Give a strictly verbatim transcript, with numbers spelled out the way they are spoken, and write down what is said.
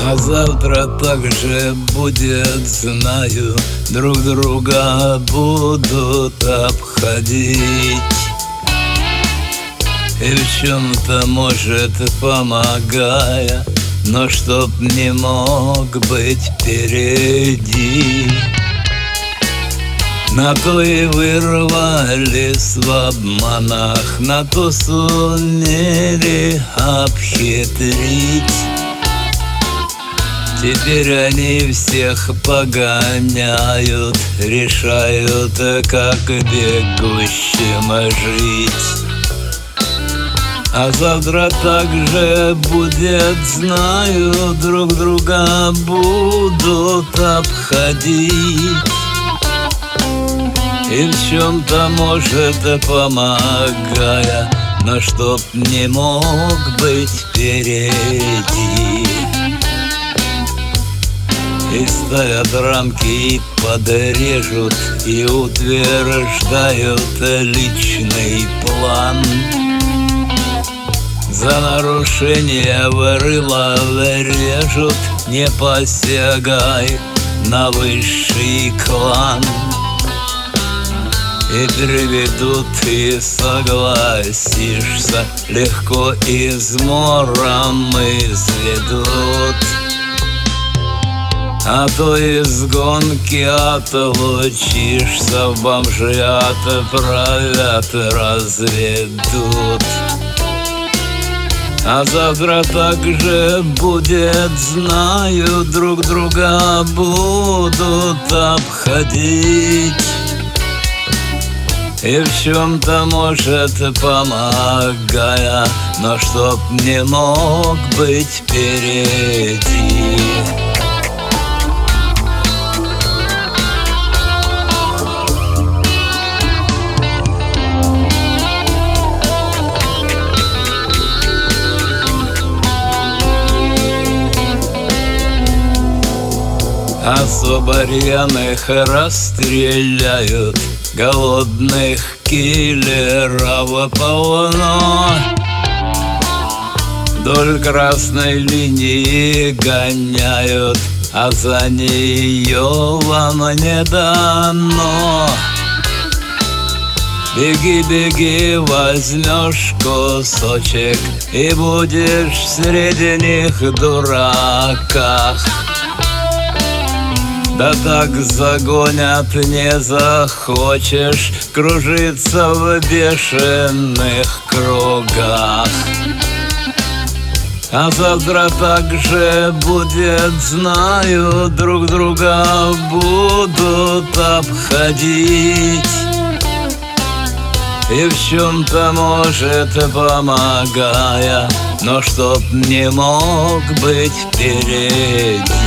А завтра также будет, знаю, друг друга будут обходить. И в чем-то, может, помогая, но чтоб не мог быть впереди. На то и вырвались в обманах, на то сумели обхитрить. Теперь они всех погоняют, решают, как бегущим жить. А завтра также будет, знаю, друг друга будут обходить. И в чем-то, может, помогая, но чтоб не мог быть впереди. И ставят рамки, и подрежут, и утверждают личный план. За нарушение в рыло режут, не посягай на высший клан. И приведут, и согласишься, легко измором изведут. А то из гонки отлучишься, в бомжи отправят, разведут. А завтра также будет, знаю, друг друга будут обходить. И в чем-то, может, помогая, но чтоб не мог быть впереди. Особо рьяных расстреляют, голодных киллеров полно. Вдоль красной линии гоняют, а за нее вам не дано. Беги, беги, возьмешь кусочек, и будешь среди них дураках. Да так загонят, не захочешь кружиться в бешеных кругах. А завтра также будет, знаю, друг друга будут обходить. И в чем-то, может, помогая, но чтоб не мог быть впереди.